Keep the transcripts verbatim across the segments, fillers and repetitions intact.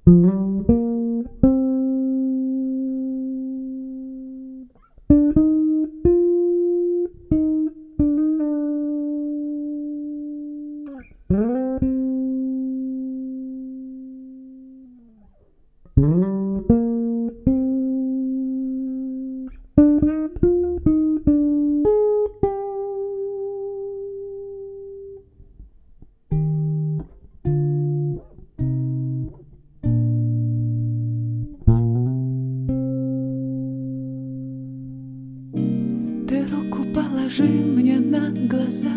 Ты руку положи мне на глаза,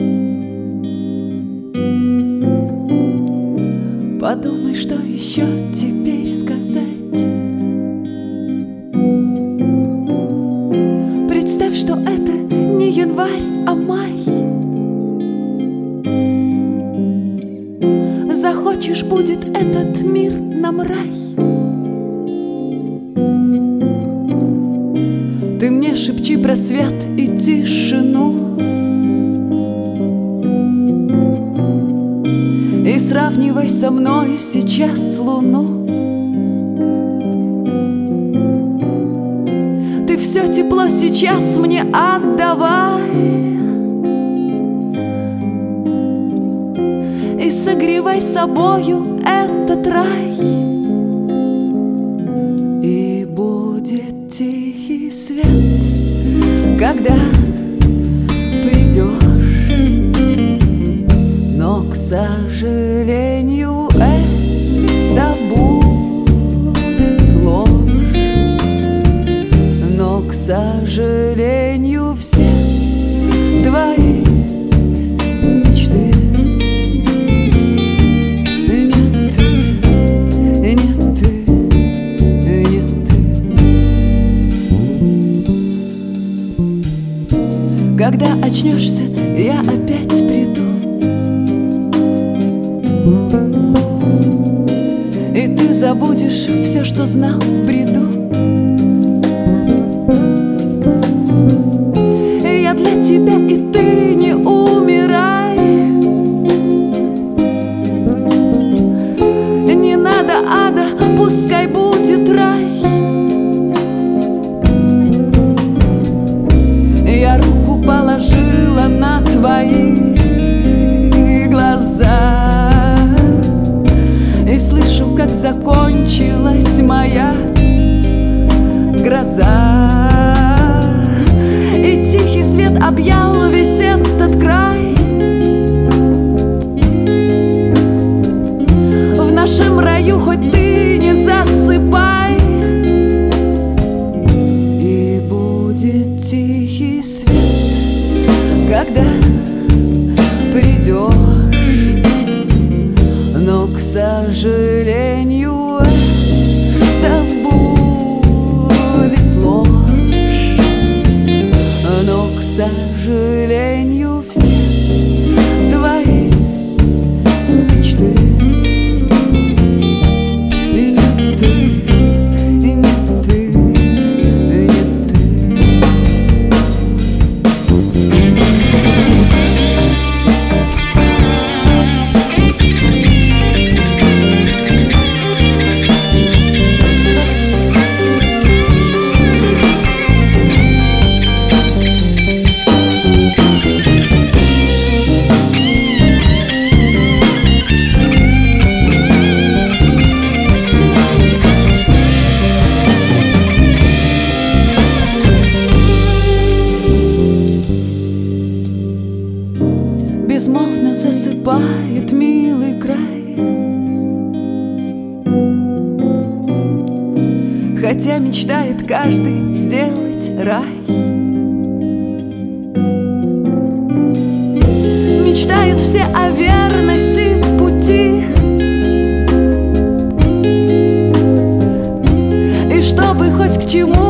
подумай, что еще теперь сказать. Представь, что это не январь, а май. Захочешь, будет этот мир нам рай. Ты мне шепчи про свет и тишину и сравнивай со мной сейчас луну. Ты все тепло сейчас мне отдавай и согревай собою этот рай. И будет тихий свет, когда придешь, но, к сожалению, это будет ложь. Но, к сожалению, все твои мечты не ты, не ты, не ты. Когда очнешься, я опять приду, и ты забудешь все, что знал в бреду. Я для тебя, и ты не умирай. Не надо ада, пускай будет рай. Я руку положила на твои глаза и слышу, как закончилась моя гроза. И тихий свет объял весь этот край. В нашем раю хоть ты не засыпай. И будет тихий свет, когда придешь, но, к сожалению, это будет ложь. Но, к сожалению, все твои мечты не ты, не ты, не ты. Безмолвно засыпает милый край, хотя мечтает каждый сделать рай. Мечтают все о верности пути, и чтобы хоть к чему